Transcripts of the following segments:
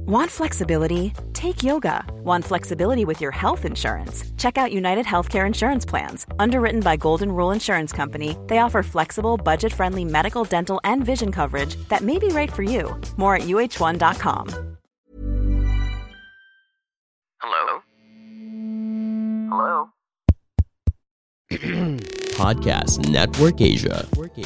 Want flexibility? Take yoga. Want flexibility with your health insurance? Check out United Healthcare Insurance Plans. Underwritten by Golden Rule Insurance Company, they offer flexible, budget-friendly medical, dental, and vision coverage that may be right for you. More at uh1.com. Hello? Hello? Podcast Network Asia.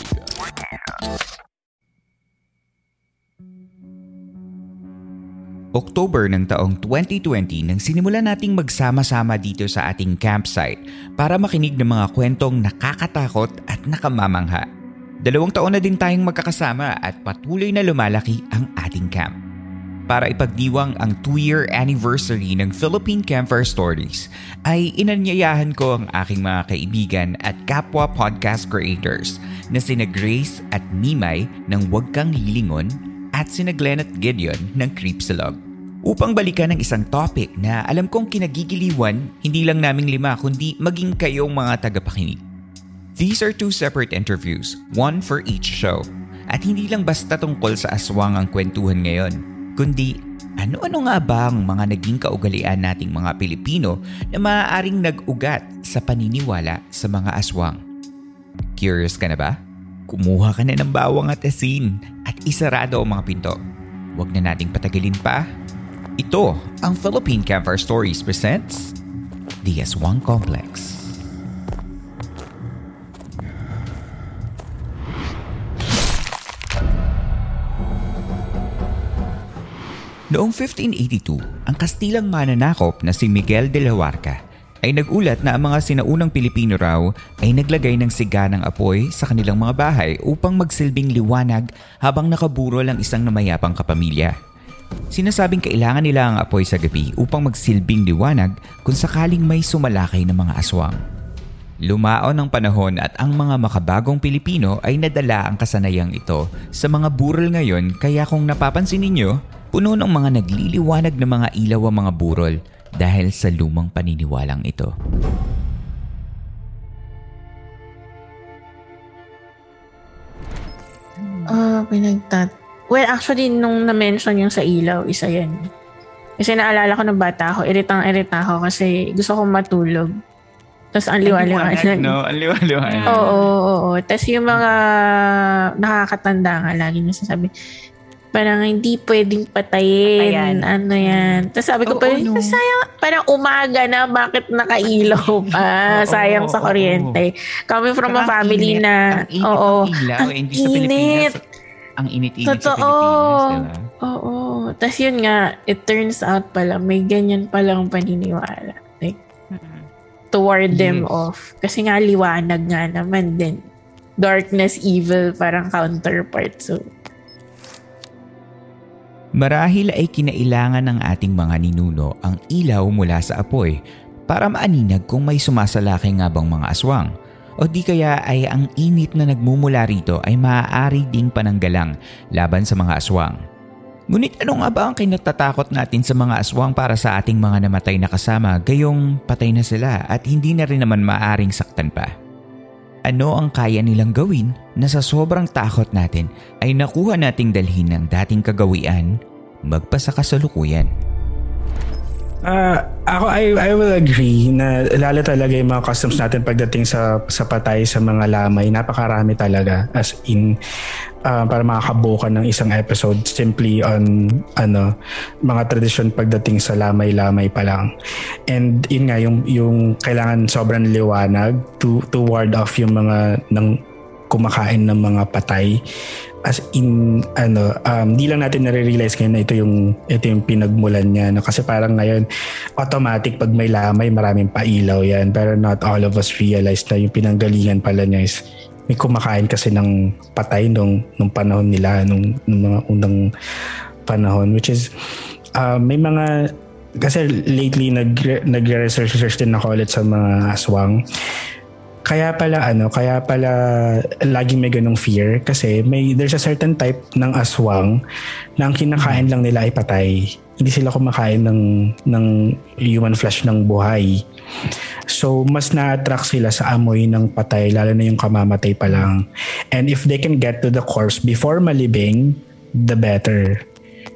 October ng taong 2020 nang sinimula nating magsama-sama dito sa ating campsite para makinig ng mga kwentong nakakatakot at nakamamangha. 2 taon na din tayong magkakasama at patuloy na lumalaki ang ating camp. Para ipagdiwang ang 2-year anniversary ng Philippine Campfire Stories, ay inanyayahan ko ang aking mga kaibigan at kapwa podcast creators na sina Grace at Mimay ng Huwag Kang Lilingon at sina Glenn at Gideon ng Creepsalog upang balikan ng isang topic na alam kong kinagigiliwan hindi lang naming 5 kundi maging kayong mga tagapakinig. These are 2 separate interviews, one for each show. At hindi lang basta tungkol sa aswang ang kwentuhan ngayon, kundi ano-ano nga ba ang mga naging kaugalian nating mga Pilipino na maaaring nag-ugat sa paniniwala sa mga aswang. Curious ka na ba? Kumuha ka na ng bawang at asin at isarado ang mga pinto. Huwag na nating patagalin pa. Ito ang Philippine Campfire Stories presents The Aswang Complex. Noong 1582, ang Kastilang mananakop na si Miguel de la Huarca ay nagulat na ang mga sinaunang Pilipino raw ay naglagay ng siga ng apoy sa kanilang mga bahay upang magsilbing liwanag habang nakaburol ang isang namayapang kapamilya. Sinasabing kailangan nila ang apoy sa gabi upang magsilbing liwanag kung sakaling may sumalakay ng mga aswang. Lumaon ang panahon at ang mga makabagong Pilipino ay nadala ang kasanayang ito sa mga burol ngayon, kaya kung napapansin ninyo, puno ng mga nagliliwanag na mga ilaw ang mga burol dahil sa lumang paniniwalang ito. Well, actually, nung na-mention yung sa ilaw, isa yan. Kasi naalala ko ng bata ako, iritang-irita ako kasi gusto kong matulog. Tapos ang liwanag. No? Ang liwanag. Oo. Tapos yung mga nakakatanda nga, lagi nasasabi, parang hindi pwedeng patayin. Ano yan. Tapos sabi ko, sayang, parang umaga na, bakit nakailaw pa? Sayang sa kuryente. Coming from a family na, ang init. Ang init-init sa Totoo. Pilipinas, diba? Oo. Tapos yun nga, it turns out pala, may ganyan palang paniniwala. Like, to ward them off. Kasi nga, liwanag nga naman din. Darkness, evil, parang counterpart. So, marahil ay kinailangan ng ating mga ninuno ang ilaw mula sa apoy para maaninag kung may sumasalakay nga bang mga aswang. O di kaya ay ang init na nagmumula rito ay maaari ding pananggalang laban sa mga aswang. Ngunit ano nga ba ang kinatatakot natin sa mga aswang para sa ating mga namatay na kasama gayong patay na sila at hindi na rin naman maaaring saktan pa? Ano ang kaya nilang gawin na sa sobrang takot natin ay nakuha nating dalhin ng dating kagawian magpasa kasalukuyan? Ako, I will agree na lalo talaga yung mga customs natin pagdating sa patay sa mga lamay. Napakarami talaga, as in para makakabuka ng isang episode simply on mga tradisyon pagdating sa lamay-lamay pa lang. And yun nga, yung kailangan sobrang liwanag to ward off yung mga kumakain ng mga patay. As in di lang natin nare-realize ngayon na ito yung pinagmulan niya, no? Kasi parang ngayon automatic pag may lamay maraming pailaw yan, pero not all of us realize na yung pinanggalingan pala niya is may kumakain kasi ng patay nung panahon nila, nung mga unang panahon, which is may mga, kasi lately nagre-research din ako ulit sa mga aswang. Kaya pala laging may ganong fear kasi there's a certain type ng aswang na ang kinakain lang nila ay patay. Hindi sila kumakain ng human flesh ng buhay. So mas na-attract sila sa amoy ng patay, lalo na yung kamamatay pa lang. And if they can get to the corpse before malibing, the better.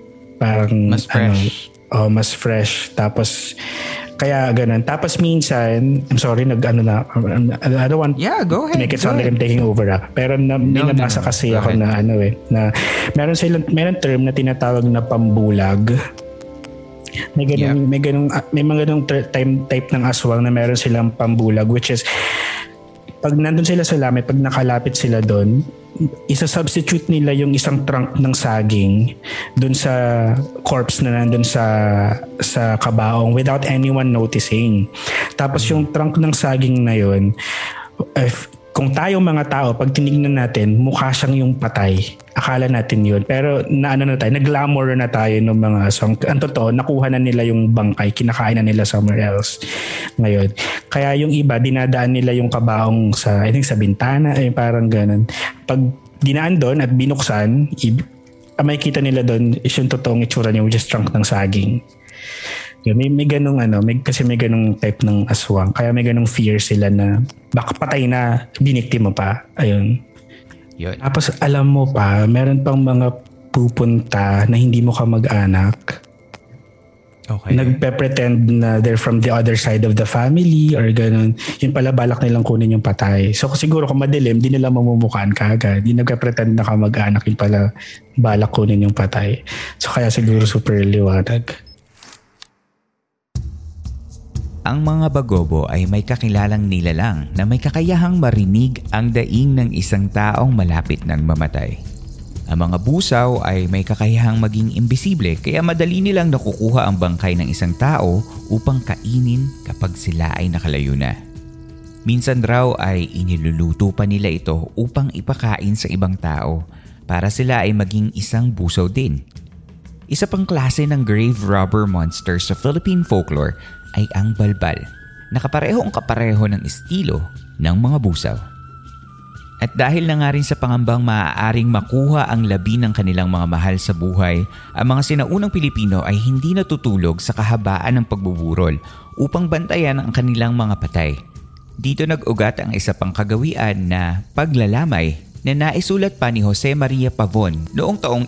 parang mas fresh. Mas fresh. Tapos kaya ganun. Tapos minsan, I'm sorry, I don't want go ahead, to make it sound like I'm taking over. Pero binabasa kasi ako na na meron term na tinatawag na pambulag. May mga ganung type ng aswang na meron silang pambulag, which is pag nandun sila sa lamay, pag nakalapit sila doon, isa-substitute nila yung isang trunk ng saging dun sa corpse na nandun sa kabaong without anyone noticing. Tapos yung trunk ng saging na yun, kung tayong mga tao, pag tinignan natin, mukha siyang yung patay. Akala natin yun. Pero nag-glamour na tayo ng mga aswang. Ang totoo, nakuha na nila yung bangkay, kinakain na nila somewhere else ngayon. Kaya yung iba, dinadaan nila yung kabaong sa bintana, parang ganun. Pag dinaan doon at binuksan, makikita nila doon is yung totoong itsura niya, which is trunk ng saging. May ganung kasi may ganung type ng aswang. Kaya may ganung fear sila na baka patay na, biniktima pa. Ayun. Yun. Tapos alam mo pa, meron pang mga pupunta na hindi mo kamag-anak. Okay. Nagpe-pretend na they're from the other side of the family or ganun. Yun pala, balak nilang kunin yung patay. So siguro kung madilim, di nila mamumukaan kaagad. Di nagpe-pretend na kamag-anak, yun pala balak kunin yung patay. So kaya siguro super liwanag. Ang mga bagobo ay may kakilalang nilalang na may kakayahang marinig ang daing ng isang taong malapit ng mamatay. Ang mga busaw ay may kakayahang maging imbisible kaya madali nilang nakukuha ang bangkay ng isang tao upang kainin kapag sila ay nakalayo na. Minsan raw ay iniluluto pa nila ito upang ipakain sa ibang tao para sila ay maging isang busaw din. Isa pang klase ng grave robber monster sa Philippine folklore ay ang balbal, na kapareho ng estilo ng mga busaw. At dahil na nga rin sa pangambang maaaring makuha ang labi ng kanilang mga mahal sa buhay, ang mga sinaunang Pilipino ay hindi natutulog sa kahabaan ng pagbuburol upang bantayan ang kanilang mga patay. Dito nag-ugat ang isa pang kagawian na paglalamay na naisulat pa ni Jose Maria Pavon noong taong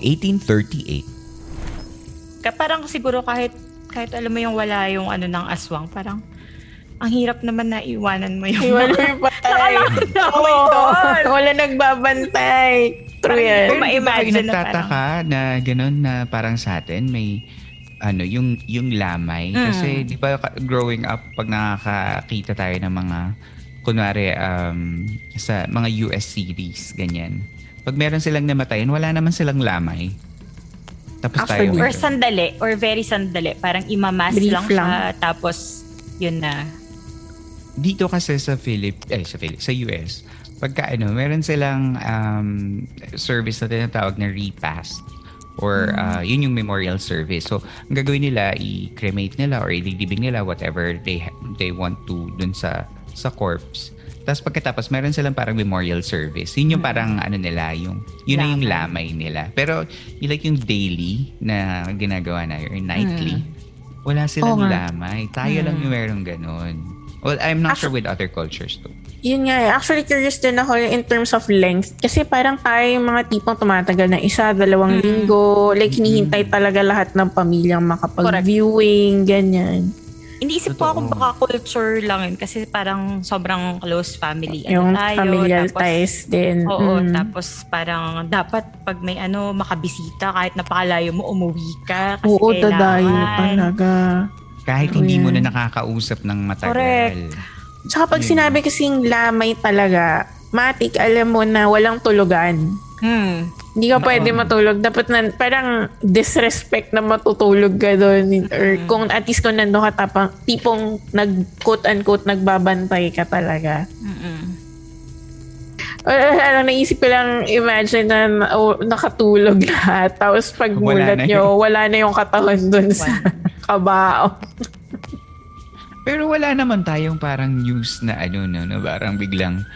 1838. Parang siguro kahit alam mo yung wala yung ng aswang, parang ang hirap naman na iwanan mo yung patay. Wala nagbabantay. True yan. Ma-imagine nagtataka na gano'n na parang sa atin may yung lamay. Kasi di ba growing up pag nakakita tayo ng mga kunwari sa mga US series ganyan. Pag meron silang namatayan, wala naman silang lamay. Tapos tayo. Or sandali, or very sandali. Parang imamas lang siya, tapos yun na. Dito kasi sa US, pagka meron silang service na tinatawag na repast or yun yung memorial service. So, ang gagawin nila, i-cremate nila or ililibing nila whatever they want to dun sa corpse. Tapos pagkatapos, meron silang parang memorial service. Yun yung parang nila, yun na yung lamay nila. Pero yung daily na ginagawa na or nightly, wala silang lamay. Tayo lang yung merong ganun. Well, I'm not sure with other cultures too. Yun nga, actually curious din ako in terms of length. Kasi parang tayo yung mga tipong tumatagal na 1-2 linggo. Like, hinihintay talaga lahat ng pamilyang makapag-viewing, ganyan. Iniisip ko ako baka culture lang yun kasi parang sobrang close family. Yung familial ties din. Oo, tapos parang dapat pag may makabisita kahit napakalayo mo, umuwi ka. Kasi oo, dadayo talaga. Kahit hindi mo na nakakausap ng matagal. Correct. Tsaka pag sinabi kasing lamay talaga, matik, alam mo na walang tulugan. Hindi ka pwede matulog. Dapat parang disrespect na matutulog ka doon. Or kung at least kung nandun ka tipong quote-unquote nagbabantay ka talaga. Naisip ko lang imagine na nakatulog lahat. Tapos pag mulat nyo, wala na yung katawan doon sa kabao. Pero wala naman tayong parang news na parang biglang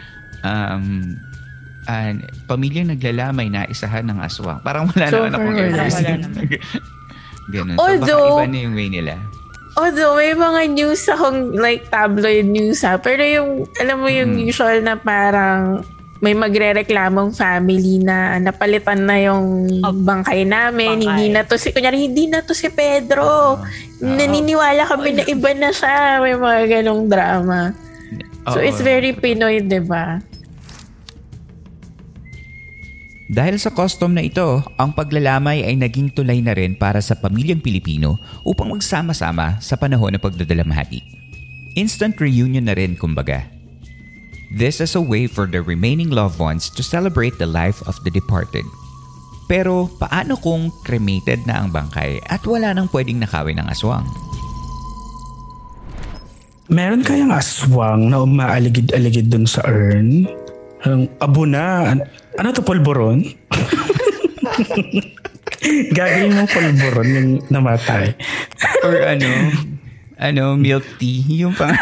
pamilyang naglalamay na isahan ng aswang. Parang wala naman akong evidence. Ganun. Although, baka iba na yung way nila. Although, may mga news akong tabloid news Pero yung, alam mo yung usual na parang may magrereklamong family na napalitan na yung bangkay namin. Hindi na to si Pedro. Naniniwala kami na iba na siya. May mga ganong drama. So it's very Pinoy, diba? Dahil sa custom na ito, ang paglalamay ay naging tulay na rin para sa pamilyang Pilipino upang magsama-sama sa panahon ng pagdadalamhati. Instant reunion na rin kumbaga. This is a way for the remaining loved ones to celebrate the life of the departed. Pero paano kung cremated na ang bangkay at wala nang pwedeng nakawin ng aswang? Meron kayang aswang na umaaligid-aligid dun sa urn? Ang abo na. Ano to, polboron? Gagawin mong polboron yung namatay. Or milk tea. Yung pang...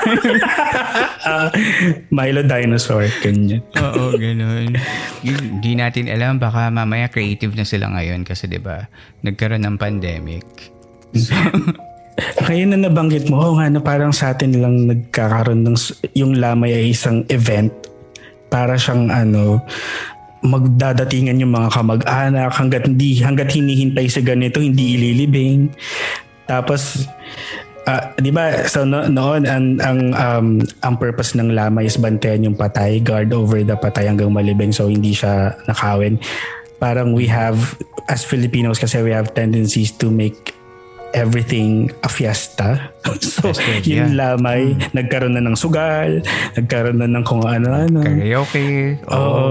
Milo dinosaur, ganyan. Oo, ganun. Hindi natin alam, baka mamaya creative na sila ngayon kasi 'di ba nagkaroon ng pandemic. So, ngayon na nabanggit mo, nga na parang sa atin lang nagkakaroon ng yung lamay ay isang event para siyang magdadatingan yung mga kamag-anak hanggat hinihintay sa ganito hindi ililibing. Tapos di ba noon ang purpose ng lamay is bantayan yung patay, guard over the patay hanggang malibing so hindi siya nakawin. Parang we have as Filipinos kasi we have tendencies to make everything a fiesta. So yung lamay nagkaroon na ng sugal, nagkaroon na ng kung ano-ano. Karaoke.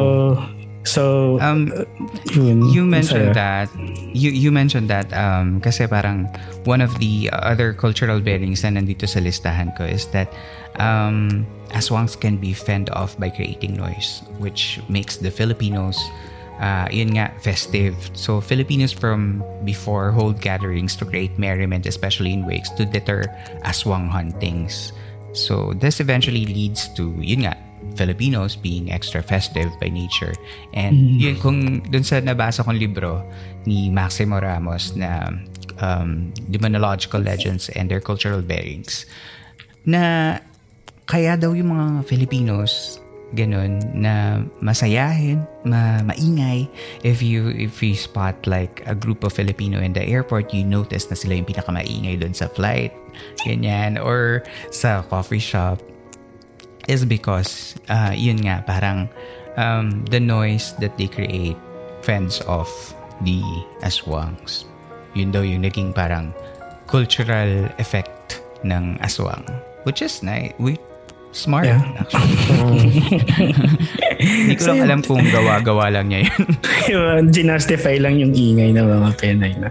So you mentioned that you mentioned that kasi parang one of the other cultural bearings na nandito sa listahan ko is that aswangs can be fend off by creating noise, which makes the Filipinos yun nga festive. So Filipinos from before hold gatherings to create merriment, especially in wakes, to deter aswang huntings. So this eventually leads to yun nga Filipinos being extra festive by nature. And yun, kung dun sa nabasa kong libro ni Maximo Ramos na Demonological Legends and Their Cultural Bearings, na kaya daw yung mga Filipinos ganun na masayahin, maingay. If you spot like a group of Filipino in the airport, you notice na sila yung pinakamaingay dun sa flight, ganyan, or sa coffee shop, is because yun nga parang the noise that they create fends off the aswangs. Yun daw yung naging parang cultural effect ng aswang, which is nice. Smart, actually. Hindi ko lang alam kung gawa-gawa lang niya yun. Ginastify lang yung ingay ng mga Pinay na.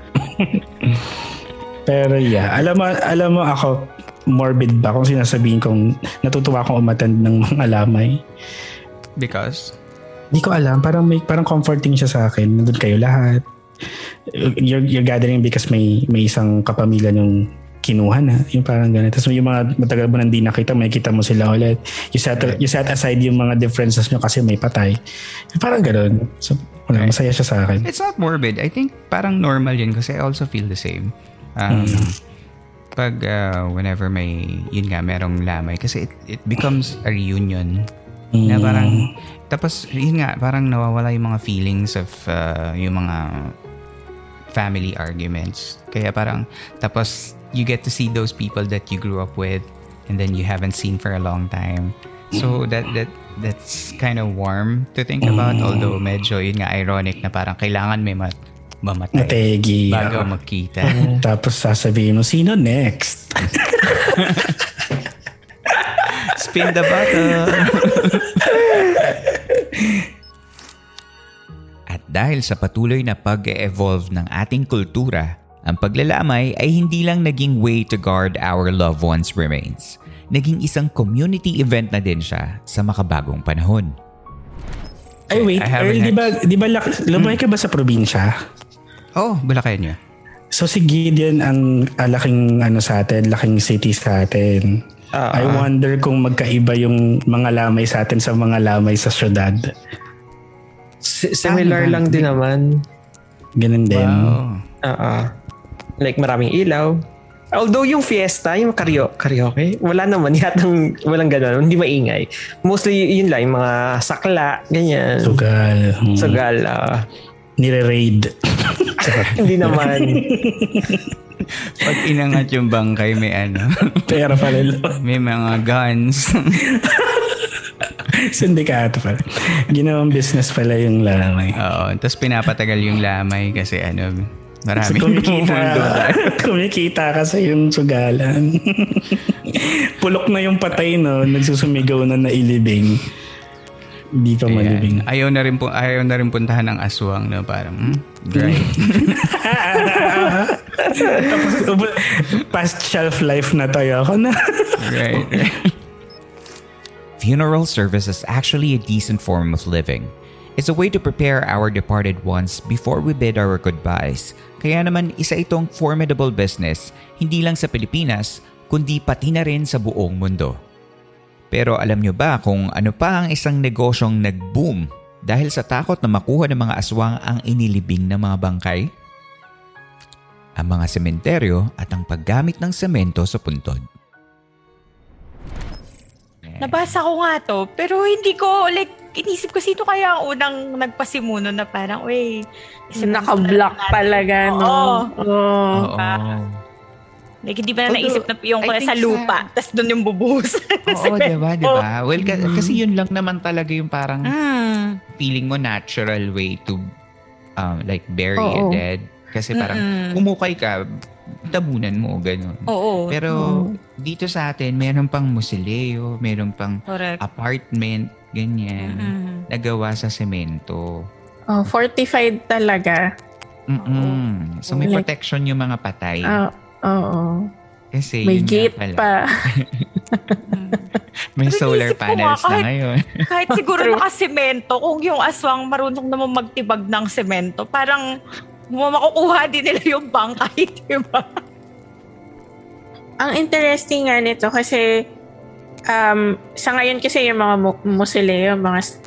Pero yeah, alam mo ako, morbid ba kung sinasabihin kong natutuwa akong umattend ng mga lamay? Because? Hindi ko alam. Parang comforting siya sa akin. Nandun kayo lahat. You're gathering because may isang kapamilya nung kinuha na. Yung parang ganun. Tapos yung mga matagal mo nang di nakita, may kita mo sila ulit. You set aside yung mga differences nyo kasi may patay. Parang ganun. So, masaya siya sa akin. It's not morbid. I think parang normal yun kasi I also feel the same. Pag whenever merong lamay kasi it becomes a reunion na parang tapos yun nga parang nawawala yung mga feelings of yung mga family arguments kaya parang tapos you get to see those people that you grew up with and then you haven't seen for a long time, so that's kind of warm to think about, although medyo yun nga ironic na parang kailangan may mamatay Mategi, bago magkita. Tapos sasabihin mo, sino next? Spin the bottle. At dahil sa patuloy na pag-evolve ng ating kultura, ang paglalamay ay hindi lang naging way to guard our loved ones' remains. Naging isang community event na din siya sa makabagong panahon. Ay wait, Earl, di ba lumay ka ba sa probinsya? Oh, Bulacan niya. So si Gideon ang laking sa atin, laking city sa atin. I wonder kung magkaiba yung mga lamay sa atin sa mga lamay sa syudad. Similar lang din naman. Ganun din. Wow. Like maraming ilaw. Although yung fiesta, yung karaoke, wala naman yatang walang gano'n, hindi maingay. Mostly yun lang, yung mga sakla, ganyan. Sugal. Nire-raid. Hindi naman. Pag inangat yung bangkay, may pera pala. May mga guns. Sindikato pala. Ginawang business pala yung lamay. Oo. Tapos pinapatagal yung lamay kasi maraming kumikita kasi yung sugalan. Pulok na yung patay, no? Nagsusumigaw na nailibing. Hindi pa malibing. Ayaw na rin puntahan ng aswang, no? Parang, great. Tapos, past shelf life na tayo ako na. Right. Funeral service is actually a decent form of living. It's a way to prepare our departed ones before we bid our goodbyes. Kaya naman isa itong formidable business, hindi lang sa Pilipinas, kundi pati na rin sa buong mundo. Pero alam nyo ba kung ano pa ang isang negosyong nag-boom dahil sa takot na makuha ng mga aswang ang inilibing ng mga bangkay? Ang mga sementeryo at ang paggamit ng semento sa puntod. Nabasa ko nga to, pero hindi ko, inisip ko sino kaya ang unang nagpasimuno na parang, naka-block pala, no? Oo. Hindi ba na naisip na yung sa lupa, tas doon yung bubuhos. Oo, diba? Well, kasi yun lang naman talaga yung parang feeling mo natural way to bury a dead. Kasi parang umukay ka, tabunan mo, gano'n. Oo. Pero dito sa atin, meron pang musileo, meron pang apartment, ganyan, nagawa sa semento. Fortified talaga. So may protection yung mga patay. Oo. Kasi may gate pa. May solar panels na ngayon. Kahit siguro nakasemento, kung yung aswang marunong naman magtibag ng semento, parang makukuha din nila yung bangkay, diba? Ang interesting nga nito kasi sa ngayon kasi yung mga musileo,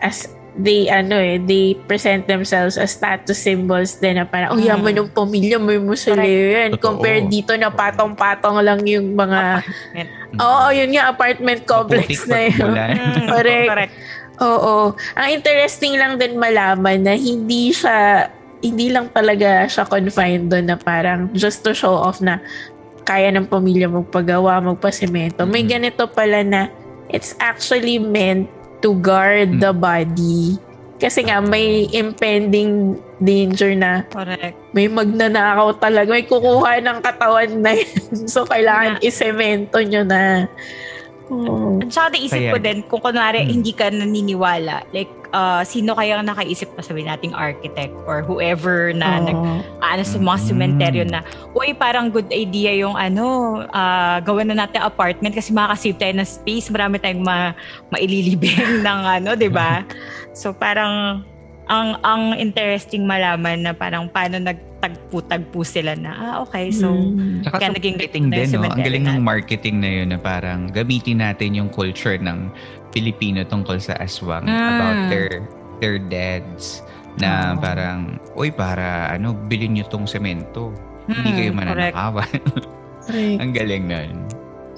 they present themselves as status symbols din na parang, yaman yung pamilya, may musileo yan. Compare dito na patong-patong lang yung mga yun nga, apartment complex na yun. Correct. Oo. Ang interesting lang din malaman na hindi lang talaga siya confined doon na parang just to show off na kaya ng pamilya magpagawa, magpasemento. May ganito pala na it's actually meant to guard the body. Kasi nga may impending danger na may magnanakaw talaga. May kukuha ng katawan na yun. So, kailangan isemento nyo na. At saka naisip ko din, kung kunwari hindi ka naniniwala, sino kaya nakaisip pa, sabihin nating architect or whoever na sa mga sementeryo na, parang good idea yung gawan na natin apartment kasi makakasave tayo ng space, marami tayong maililibing ng diba? So parang ang interesting malaman na parang paano nagtagpo-tagpo sila na so kaya naging marketing din, no? Ang galing ng marketing na yun na parang gamitin natin yung culture ng Pilipino tungkol sa aswang about their deads na parang para bilhin nyo tong semento, hindi kayo mananakawan. Ang galing na yun.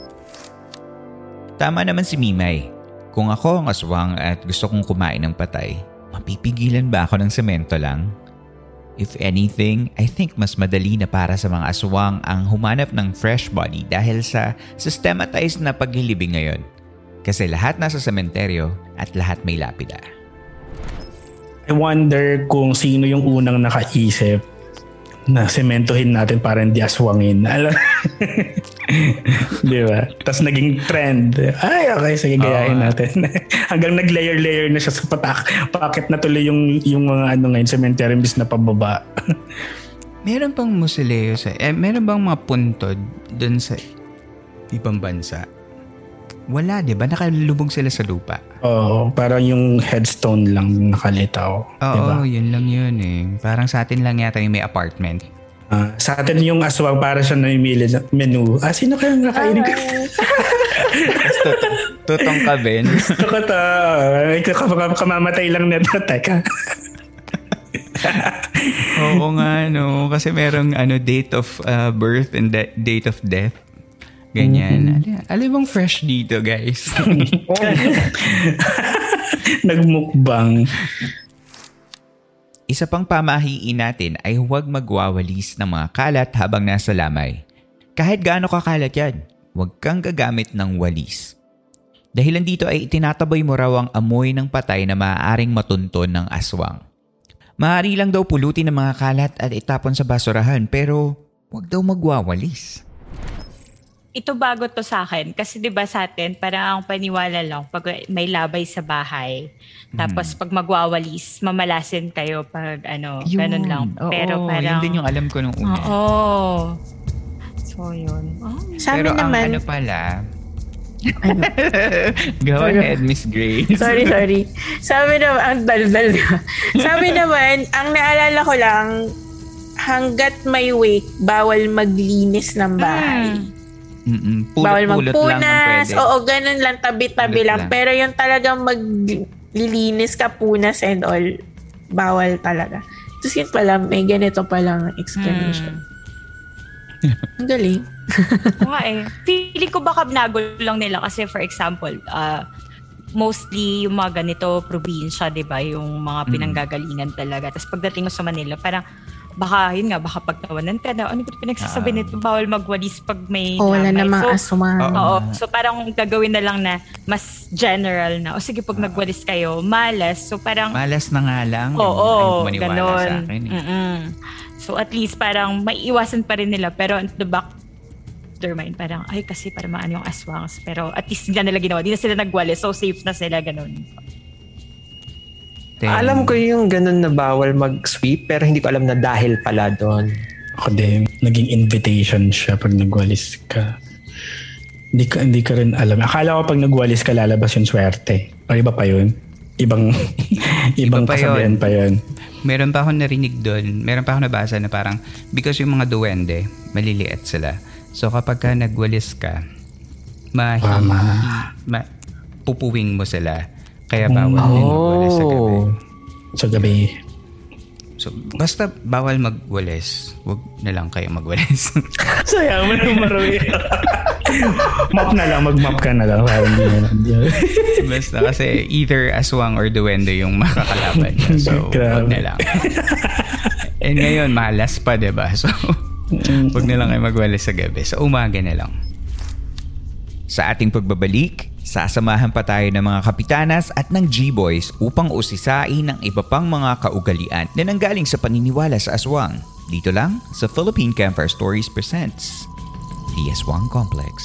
Tama naman si Mimay. Kung ako ang aswang at gusto kong kumain ng patay, mapipigilan ba ako ng semento lang? If anything, I think mas madali na para sa mga aswang ang humanap ng fresh body dahil sa systematized na paglilibing ngayon. Kasi lahat nasa sementeryo at lahat may lapida. I wonder kung sino yung unang nakaisip na sementohin natin para hindi aswangin. Alam? Di ba? Tapos naging trend. Ay, okay, sige, gayahin natin. Hanggang nag-layer-layer na siya sa packet na tuloy yung mga ngayon, cemetery imbis na pababa. Meron pang musileo meron bang mga puntod dun sa ibang bansa? Wala, di ba? Nakalubog sila sa lupa. Oo, parang yung headstone lang nakalitaw. Oo, diba? Yun lang yun eh. Parang sa atin lang yata yung may apartment. Sa atin yung aswang para siya namimili ng menu. Sino kayong nakainin ko? Tutong ka, Ben. Kamamatay lang nito. Teka. Oo nga, no. Kasi merong date of birth and date of death. Ganyan. Alam bang fresh dito, guys? Nagmukbang. Isa pang pamahiin natin ay huwag magwawalis ng mga kalat habang nasa lamay. Kahit gaano kakalat yan, huwag kang gagamit ng walis. Dahilan dito ay itinataboy mo raw ang amoy ng patay na maaaring matunton ng aswang. Maaari lang daw pulutin ng mga kalat at itapon sa basurahan pero huwag daw magwawalis. Ito bago to sa akin kasi 'di ba sa atin parang ang paniwala lang pag may labay sa bahay tapos pag magwawalis mamalasin kayo pag ganun lang. Pero parang yun din yung alam ko nung una. Oo. So yun. Sa amin naman pala. Go ahead, Miss Grace. Sorry. Sa amin naman, ang daldal ka. Sa amin naman, ang naalala ko lang, hanggat may wake, bawal maglinis ng bahay. Bawal magpunas. Oo, ganun lang, tabi-tabi lang. Pero yung talagang maglilinis ka, punas and all, bawal talaga. Tapos yun pala, may ganito palang explanation. Ang galing. Feeling ko baka binago lang nila kasi for example, mostly yung mga ganito probinsya, 'di ba? Yung mga pinanggagalingan talaga. Tapos pagdating mo sa Manila, parang baka pagtawanan ka na, ano ba pinagsasabi nito? Bawal magwalis pag may wala namang aswang. Oo. So parang gagawin na lang na mas general na. O sige, pag nagwalis kayo, malas. So parang malas na nga lang. Oo, maniwala sa akin. So at least parang maiiwasan pa rin nila. Pero at the back of their mind, parang kasi para maano yung aswangs. Pero at least nila ginawa. Di na sila nagwalis. So safe na sila, ganun. Alam ko yung ganun na bawal mag-sweep pero hindi ko alam na dahil pala doon. Ako din, naging invitation siya pag nagwalis ka. Hindi ka rin alam. Akala ko pag nagwalis ka lalabas yung swerte. O iba pa yun? Ibang kasabihan pa yun. Meron pa akong narinig doon. Meron pa akong nabasa na parang because yung mga duwende, maliliit sila. So kapag ka nagwalis ka, pupuwing mo sila. Kaya bawal din magwalis sa gabi. Sa gabi. So, basta bawal magwalis. Huwag na lang kayo magwalis. Sayang mo na marami. Map na lang. Mag-map ka na lang. Basta kasi either aswang or duwende yung makakalaban. So, huwag na lang. And ngayon, malas pa, diba? So, huwag na lang kayo magwalis sa gabi. So, umaga na lang. Sa ating pagbabalik, sasamahan pa tayo ng mga kapitanas at ng G-Boys upang usisain ang iba pang mga kaugalian na nanggaling sa paniniwala sa aswang. Dito lang sa Philippine Campfire Stories presents The Aswang Complex.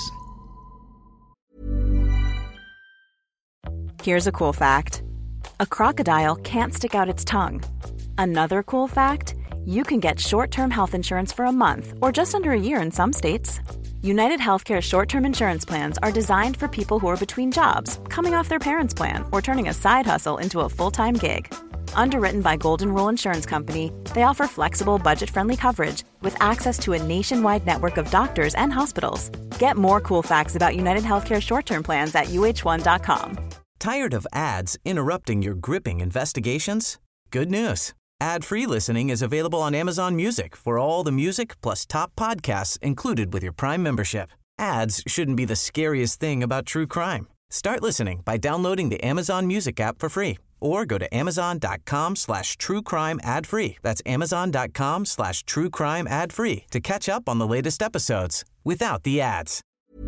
Here's a cool fact. A crocodile can't stick out its tongue. Another cool fact, you can get short-term health insurance for a month or just under a year in some states. United Healthcare short-term insurance plans are designed for people who are between jobs, coming off their parents' plan, or turning a side hustle into a full-time gig. Underwritten by Golden Rule Insurance Company, they offer flexible, budget-friendly coverage with access to a nationwide network of doctors and hospitals. Get more cool facts about United Healthcare short-term plans at uh1.com. Tired of ads interrupting your gripping investigations? Good news. Ad-free listening is available on Amazon Music for all the music plus top podcasts included with your Prime membership. Ads shouldn't be the scariest thing about true crime. Start listening by downloading the Amazon Music app for free or go to amazon.com/truecrime ad-free. That's amazon.com/truecrime ad-free to catch up on the latest episodes without the ads.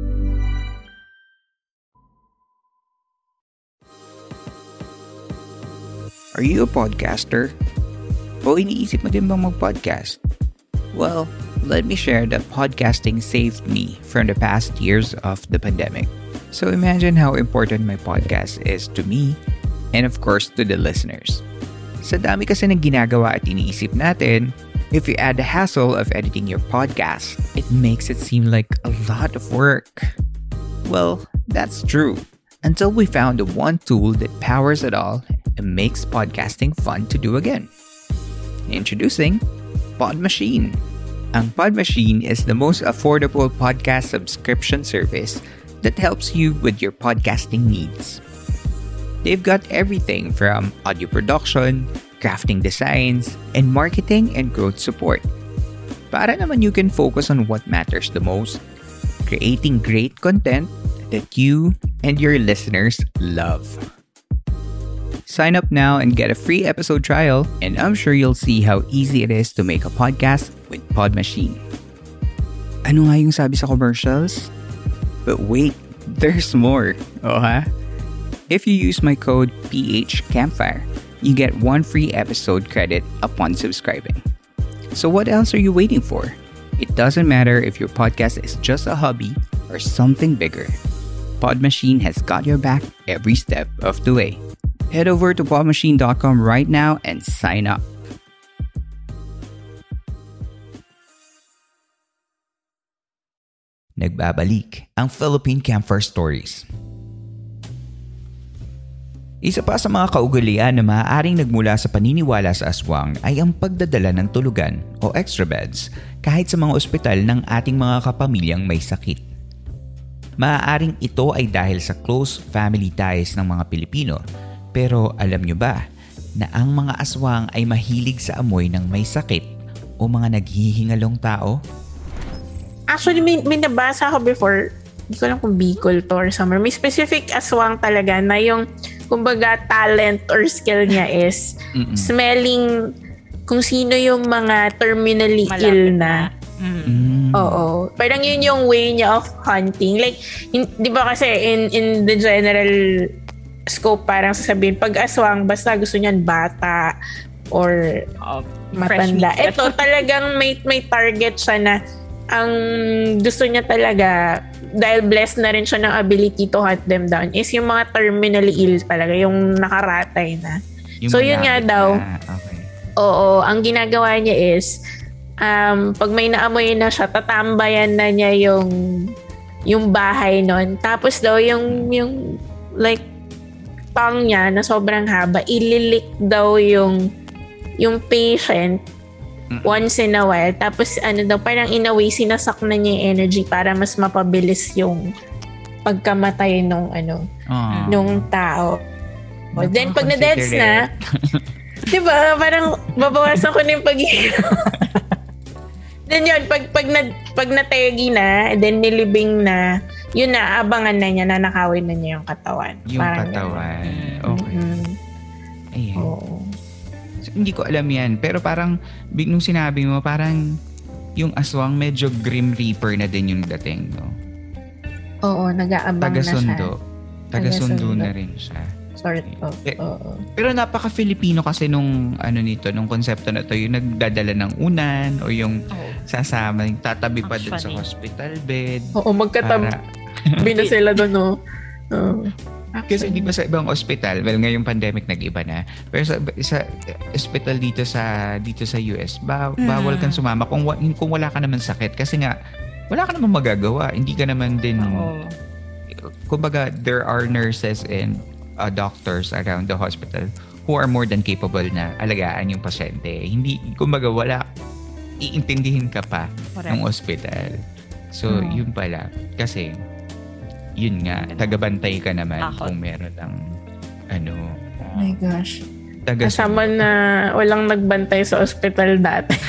Are you a podcaster? O iniisip mo din bang mag-podcast? Well, let me share that podcasting saved me from the past years of the pandemic. So imagine how important my podcast is to me and of course to the listeners. Sa dami kasi ng ginagawa at iniisip natin, if you add the hassle of editing your podcast, it makes it seem like a lot of work. Well, that's true. Until we found the one tool that powers it all and makes podcasting fun to do again. Introducing Podmachine. Ang Podmachine is the most affordable podcast subscription service that helps you with your podcasting needs. They've got everything from audio production, crafting designs, and marketing and growth support. Para naman you can focus on what matters the most, creating great content that you and your listeners love. Sign up now and get a free episode trial, and I'm sure you'll see how easy it is to make a podcast with Pod Machine. Ano nga yung sabi sa commercials? But wait, there's more. Oh ha? If you use my code PHCampfire, you get 1 free episode credit upon subscribing. So what else are you waiting for? It doesn't matter if your podcast is just a hobby or something bigger. Pod Machine has got your back every step of the way. Head over to podmachine.com right now and sign up. Nagbabalik ang Philippine Campfire Stories. Isa pa sa mga kaugalian na maaaring nagmula sa paniniwala sa aswang ay ang pagdadala ng tulugan o extra beds kahit sa mga ospital ng ating mga kapamilyang may sakit. Maaaring ito ay dahil sa close family ties ng mga Pilipino. Pero alam nyo ba na ang mga aswang ay mahilig sa amoy ng may sakit o mga naghihingalong tao? Actually, may nabasa ako before, hindi ko alam kung Bicol to or somewhere. May specific aswang talaga na yung, kumbaga, talent or skill niya is smelling kung sino yung mga terminally ill na. Oo. Parang yun yung way niya of hunting. Like, di ba kasi in the general scope, parang sasabihin, pag aswang, basta gusto niyan bata or matanda. Ito talagang may target siya na ang gusto niya talaga, dahil blessed na rin siya ng ability to hunt them down, is yung mga terminally ill talaga, yung nakaratay na. Yung so yun nga daw. Okay. Oo, ang ginagawa niya is, pag may naamoy na siya, tatambayan na niya yung bahay nun. Tapos daw yung like tongue niya na sobrang haba, ililik daw yung patient once in a while. Tapos parang in a way, sinasak na niya yung energy para mas mapabilis yung pagkamatay nung tao. Then pag na-deads na, diba, parang babawasan ko na yung pag-iinom. Then yun, pag nategi na, then nilibing na, yun na, abangan na niya, nanakawin na niya yung katawan. Yung parang katawan. Okay. Ayan. Oo. So, hindi ko alam yan. Pero parang, nung sinabi mo, parang yung aswang medyo Grim Reaper na din yung dating, no? Oo, nag-aabang na siya. Taga-sundo na rin siya. Sort of. Pero napaka-Filipino kasi nung nung konsepto na to, yung nagdadala ng unan o yung sasama, yung tatabi pa dun sa hospital bed. Oo, magkatabi na sila dun, no? Kasi di ba sa ibang hospital, well, ngayong pandemic nag-iba na, pero sa hospital dito sa US, bawal kang sumama kung wala ka naman sakit, kasi nga wala ka naman magagawa, hindi ka naman din kumbaga there are nurses and doctors around the hospital who are more than capable na alagaan yung pasyente. Hindi, kumbaga wala, iintindihin ka pa ng hospital. So, yun pala. Kasi, yun nga, tagabantay ka naman kung meron ng my gosh. Kasama na walang nagbantay sa hospital dati.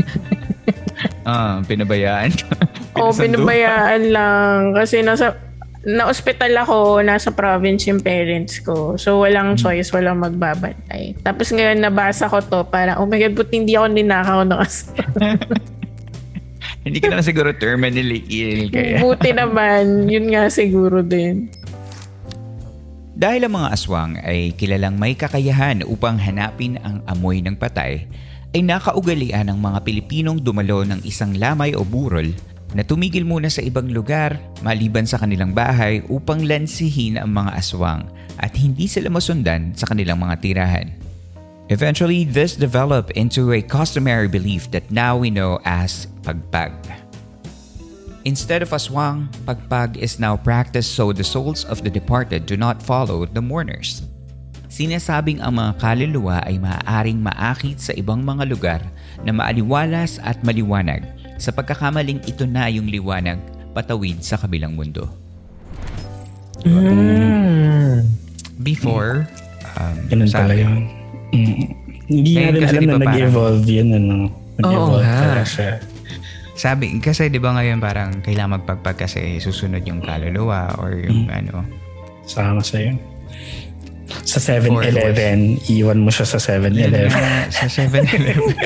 Pinabayaan. Pinabayaan lang. Kasi na-hospital ako, nasa province yung parents ko. So, walang choice, walang magbabantay. Tapos ngayon, nabasa ko to, para, oh my God, buti hindi ako ninakaw ng aswang. Hindi ka naman siguro terminally ill. Kaya. Buti naman, yun nga siguro din. Dahil ang mga aswang ay kilalang may kakayahan upang hanapin ang amoy ng patay, ay nakaugalian ng mga Pilipinong dumalo ng isang lamay o burol na tumigil muna sa ibang lugar maliban sa kanilang bahay upang lansihin ang mga aswang at hindi sila masundan sa kanilang mga tirahan. Eventually, this developed into a customary belief that now we know as pagpag. Instead of aswang, pagpag is now practiced so the souls of the departed do not follow the mourners. Sinasabing ang mga kaluluwa ay maaaring maakit sa ibang mga lugar na maaliwalas at maliwanag sa pagkakamaling ito na yung liwanag patawid sa kabilang mundo. Before, ganun pala yun. Hindi natin alam na nag-evolve yun. Nag-evolve pala siya. Sabi, kasi di ba ngayon parang kailangan magpagpag kasi susunod yung kaluluwa or yung Sama sa'yo. Sa 7-Eleven, iwan mo siya sa 7-Eleven. Sa 7-Eleven.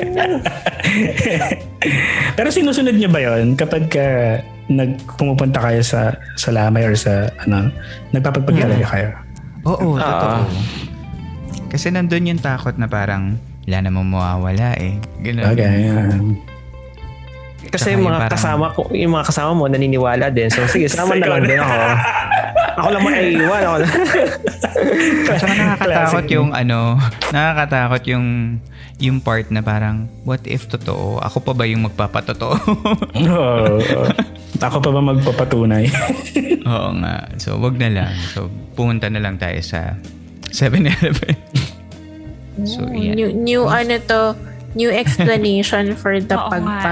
Pero sinusunod niyo ba yun kapag pumupunta kayo sa lamay or sa nagpapagpag-alaga kayo? Oo, totoo. Kasi nandun yung takot na parang wala namang mawawala eh. Ganun. Okay. Kasi yung mga kasama mo naniniwala din. So sige, sama na lang din ako. Ako lang maiiwan. Kasi nakakatakot yung part na parang what if totoo? Ako pa ba yung magpapatotoo? Ako pa ba magpapatunay? Oo nga. So wag na lang. So pumunta na lang tayo sa 7-Eleven. So yeah. New explanation for the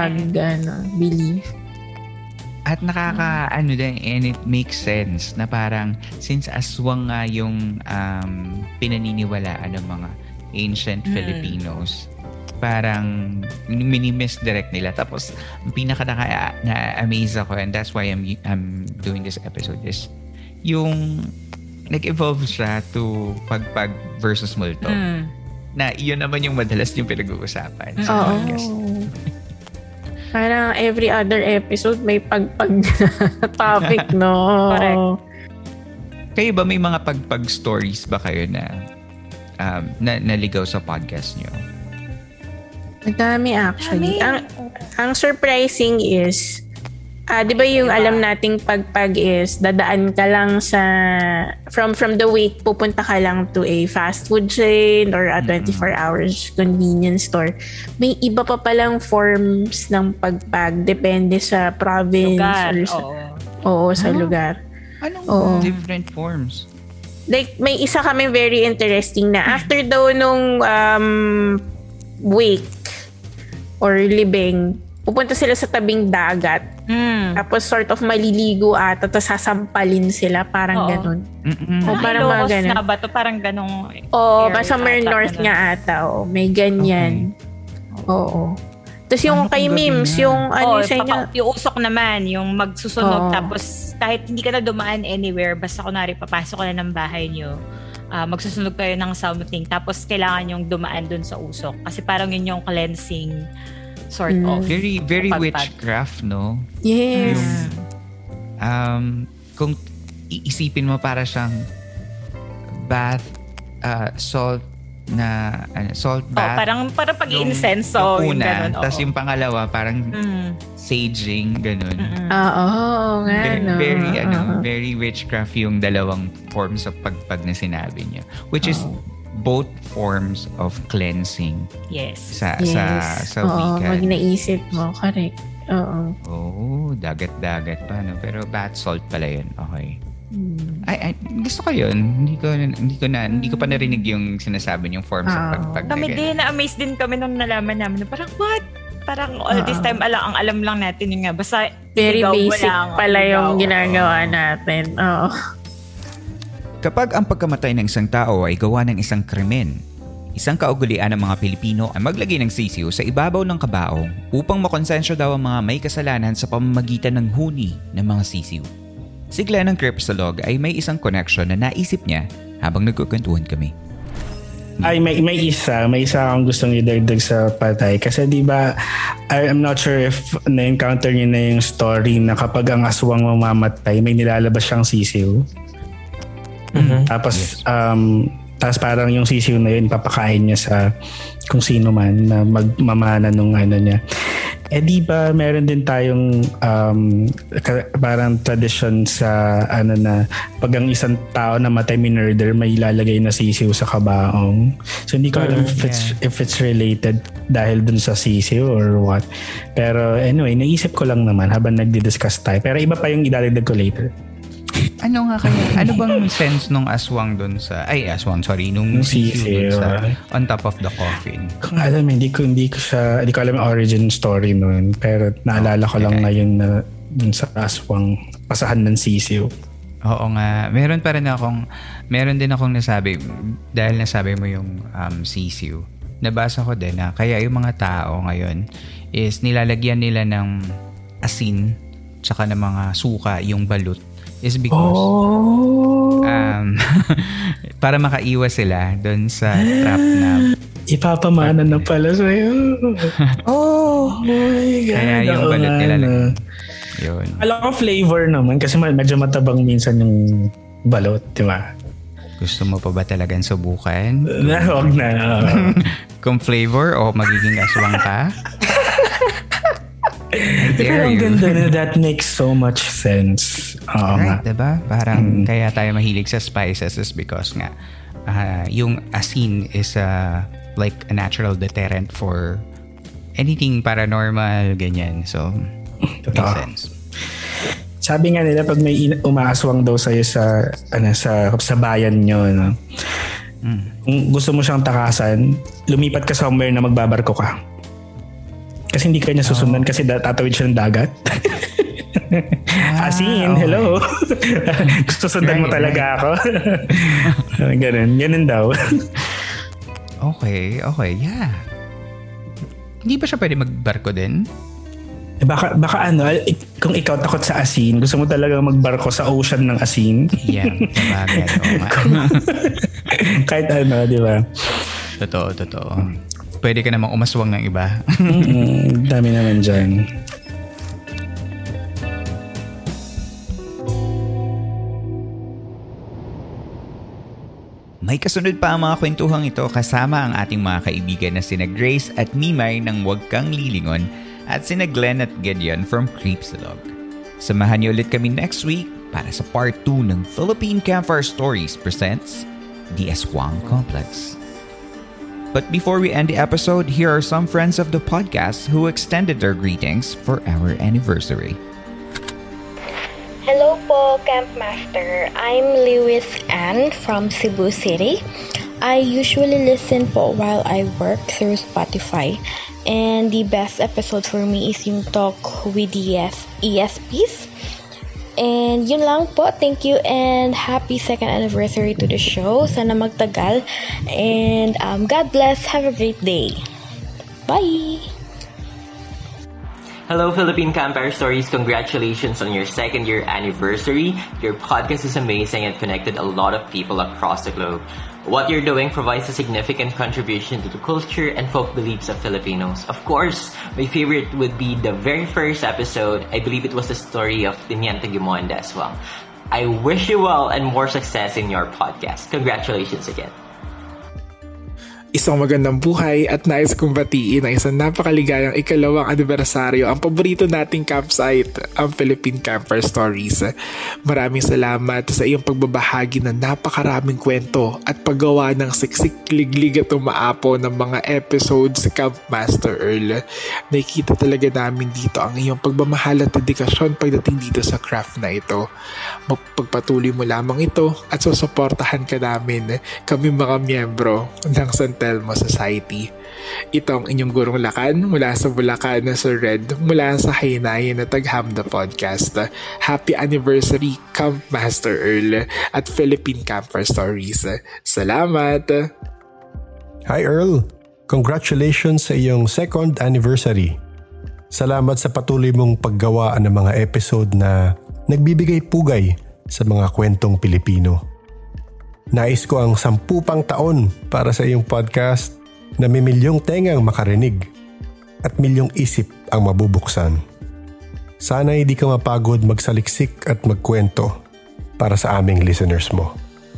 belief. At and it makes sense na parang since aswang nga yung pinaniniwalaan ng mga ancient Filipinos, parang mini-misdirect nila. Tapos pinaka na-amaze ako, and that's why I'm doing this episode, is yung nag-evolve siya to pagpag versus multo. Na yun naman yung madalas yung pinag-uusapan sa podcast. Parang every other episode may pagpag topic, no? Correct. Kayo ba may mga pagpag stories ba kayo na naligaw sa podcast nyo? Madami actually. Ang surprising is, di ba yung alam nating pagpag is dadaan ka lang sa from the wake, pupunta ka lang to a fast food chain or a 24 hours convenience store. May iba pa palang forms ng pagpag depende sa province or sa lugar. Anong different forms? Like may isa kami very interesting na after daw nung wake or libing, pupunta sila sa tabing dagat. Tapos sort of maliligo at tapos sasampalin sila. Parang ganun. O parang mga ganun. Na ba to? Parang ganung somewhere north nga ata. May ganyan. Oo. Tapos yung kay Mims, yung sa inyo. Yung usok naman, yung magsusunog. Tapos kahit hindi ka na dumaan anywhere, basta kunwari papasok ka na ng bahay nyo, magsusunog kayo ng something. Tapos kailangan yung dumaan dun sa usok. Kasi parang yun yung cleansing sort of. Very, very witchcraft, no? Yes. Kung iisipin mo para siyang bath, salt bath. Parang pag-incenso. Yung una, tapos yung pangalawa, parang saging, ganun. Oo, nga. Very witchcraft yung dalawang forms of pagpag na sinabi niya. Which is both forms of cleansing. Yes. Sa wika. Pag naisip mo, correct. Dagat-dagat pa, no? Pero bath salt pala yun. Okay. Ay, gusto ko yun. Hindi ko pa narinig yung sinasabi niyong forms of pagpag. Kami din, na-amaze din kami nung nalaman namin. Parang, what? Parang all this time, ang alam lang natin yung nga. Basta, very basic pala yung ginagawa natin. Kapag ang pagkamatay ng isang tao ay gawa ng isang krimen, isang kaugalian ng mga Pilipino ay maglagay ng sisiw sa ibabaw ng kabaong upang makonsensya daw ang mga may kasalanan sa pamamagitan ng huni ng mga sisiw. Si Glenn ng Cripsolog ay may isang connection na naisip niya habang nagkukwentuhan kami. Ay, may isa akong gustong idagdag sa patay. Kasi di ba, I'm not sure if na-encounter niyo na yung story na kapag ang aswang mamamatay, may nilalabas siyang sisiw. Tapos parang yung sisiw na yun papakain niya sa kung sino man na magmamana nung niya. Di ba meron din tayong parang tradition sa na pag ang isang tao na matay minurder, may ilalagay na sisiw sa kabaong. So hindi ko alam if it's related dahil dun sa sisiw or what. Pero anyway, naisip ko lang naman habang nagdi-discuss tayo. Pero iba pa yung idadagdag ko later. Ano bang sense nung aswang dun sa nung sisiw dun sa on top of the coffin? Kung alam, hindi ko alam yung origin story nun, pero naalala ko lang ngayon na dun sa aswang pasahan ng sisiw. Oo nga, meron din akong nasabi dahil nasabi mo yung sisiw. nabasa ko din na kaya yung mga tao ngayon is nilalagyan nila ng asin tsaka ng mga suka yung balut is because para makaiwas sila doon sa trap na ipapamana na pala sa'yo. Oh my God. Kaya yung balut nilalagyan. Yun. Alam ko flavor naman kasi medyo matabang minsan yung balot, di ba? Gusto mo pa ba talagang subukan? Huwag na. Kung flavor o magiging aswang ka? I dare you. Ang ganda na, that makes so much sense. Right, diba? Parang kaya tayo mahilig sa spices is because nga yung asin is like a natural deterrent for anything paranormal, ganyan. So, makes sense. Sabi nga nila pag may umaaswang daw sa'yo sa bayan nyo, no? Kung gusto mo siyang takasan, lumipat ka somewhere na magbabarko ka. Kasi hindi ka niya susundan kasi tatawid siya ng dagat. Asin, hello. Gusto sundan mo talaga ako. Ganun daw. Okay, yeah. Hindi ba siya pwede magbarko din? Baka kung ikaw takot sa asin, gusto mo talaga magbarko sa ocean ng asin? Yeah, sabagay. Kahit di ba? Totoo. Pwede ka namang umaswang ng iba. Dami naman dyan. May kasunod pa ang mga kwentuhang ito kasama ang ating mga kaibigan na sina Grace at Mimay ng Huwag Kang Lilingon at sina Glenn at Gideon from Creepsalog. Samahan niyo ulit kami next week para sa part 2 ng Philippine Campfire Stories presents The Aswang Complex. But before we end the episode, here are some friends of the podcast who extended their greetings for our anniversary. Hello po, Campmaster. I'm Lewis Ann from Cebu City. I usually listen po while I work through Spotify. And the best episode for me is yung talk with the ESPs. And yun lang po. Thank you and happy 2nd anniversary to the show. Sana magtagal. And God bless. Have a great day. Bye! Hello, Philippine Campfire Stories. Congratulations on your 2nd year anniversary. Your podcast is amazing and connected a lot of people across the globe. What you're doing provides a significant contribution to the culture and folk beliefs of Filipinos. Of course, my favorite would be the very first episode. I believe it was the story of Teniente Guimonda as well. I wish you well and more success in your podcast. Congratulations again. Isang magandang buhay at nais kong batiin ang isang napakaligayang ikalawang anibersaryo ang paborito nating campsite, ang Philippine Campfire Stories. Maraming salamat sa iyong pagbabahagi ng napakaraming kwento at paggawa ng siksik, liglig at umaapo ng mga episodes, Campmaster Earl. Nakikita talaga namin dito ang iyong pagmamahal at dedikasyon pagdating dito sa craft na ito. Magpagpatuloy mo lamang ito at susuportahan ka namin, kami mga miyembro ng San Telmo Society. Ito ang inyong gurong lakan mula sa Bulacan na Sir Red, mula sa Haynayan na Taghamda Podcast. Happy anniversary, Campmaster Earl at Philippine Campfire Stories. Salamat! Hi Earl! Congratulations sa iyong 2nd anniversary. Salamat sa patuloy mong paggawa ng mga episode na nagbibigay pugay sa mga kwentong Pilipino. Nais ko ang 10 pang taon para sa iyong podcast na may milyong tengang makarinig at milyong isip ang mabubuksan. Sana hindi ka mapagod magsaliksik at magkwento para sa aming listeners mo.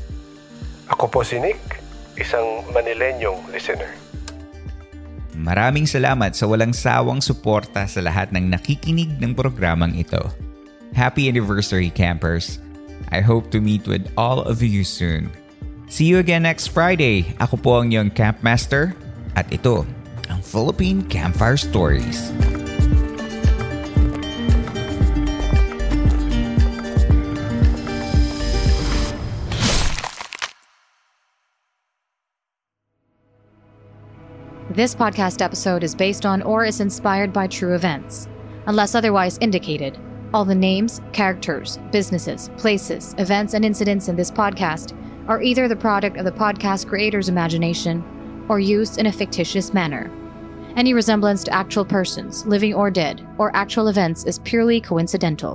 Ako po si Nick, isang Manilenyong listener. Maraming salamat sa walang sawang suporta sa lahat ng nakikinig ng programang ito. Happy anniversary, campers! I hope to meet with all of you soon. See you again next Friday. Ako po ang iyong Campmaster at ito ang Philippine Campfire Stories. This podcast episode is based on or is inspired by true events. Unless otherwise indicated, all the names, characters, businesses, places, events, and incidents in this podcast are either the product of the podcast creator's imagination or used in a fictitious manner. Any resemblance to actual persons, living or dead, or actual events is purely coincidental.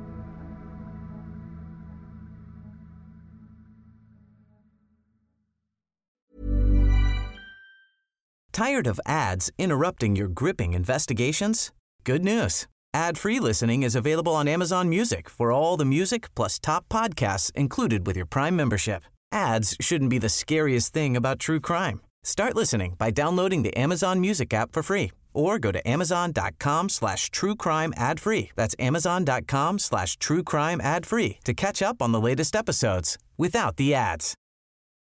Tired of ads interrupting your gripping investigations? Good news. Ad-free listening is available on Amazon Music for all the music plus top podcasts included with your Prime membership. Ads shouldn't be the scariest thing about true crime. Start listening by downloading the Amazon Music app for free or go to amazon.com/truecrime ad-free. That's amazon.com/truecrime ad-free to catch up on the latest episodes without the ads.